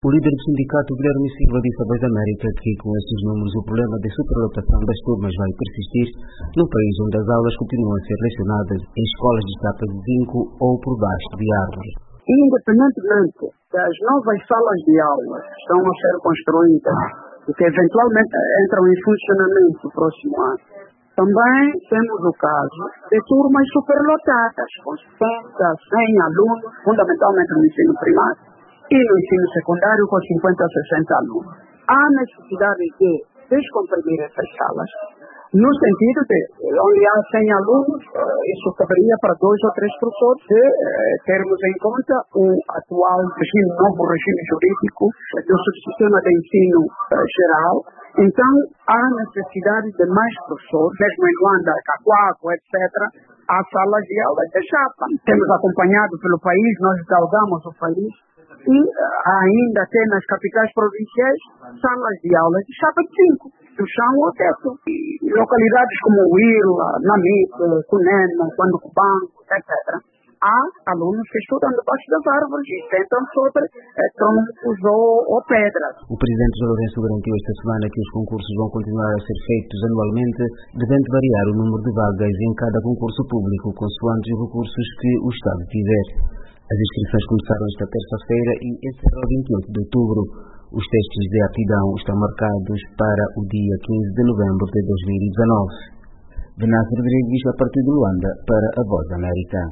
O líder do sindicato, Guilherme Silva, disse à Voz da América que, com esses números, o problema de superlotação das turmas vai persistir num país onde as aulas continuam a ser lecionadas em escolas de chapa de zinco ou por baixo de árvores. Independentemente das novas salas de aula que estão a ser construídas e que eventualmente entram em funcionamento no próximo ano, também temos o caso de turmas superlotadas, com 70, 100 alunos, fundamentalmente no ensino primário, e no ensino secundário com 50 a 60 alunos. Há necessidade de descomprimir essas salas, no sentido de, onde há 100 alunos, isso caberia para 2 ou 3 professores, de termos em conta o atual regime, novo regime jurídico do subsistema de ensino geral. Então, há necessidade de mais professores, mesmo em Luanda, Cacoaco, etc., há salas de aula de chapa. Temos acompanhado pelo país, nós galgamos o país, e ainda tem nas capitais provinciais salas de aula de chapa de 5, do chão ao teto. E localidades como Huila, Namibe, Cunene, Guanducubanco, etc., há alunos que estudam debaixo das árvores e sentam sobre troncos ou pedras. O presidente João Lourenço garantiu esta semana que os concursos vão continuar a ser feitos anualmente, devendo variar o número de vagas em cada concurso público, consoante os recursos que o Estado tiver. As inscrições começaram esta terça-feira e encerram 28 de outubro. Os testes de aptidão estão marcados para o dia 15 de novembro de 2019. Venâncio Rodrigues, a partir de Luanda, para a Voz da América.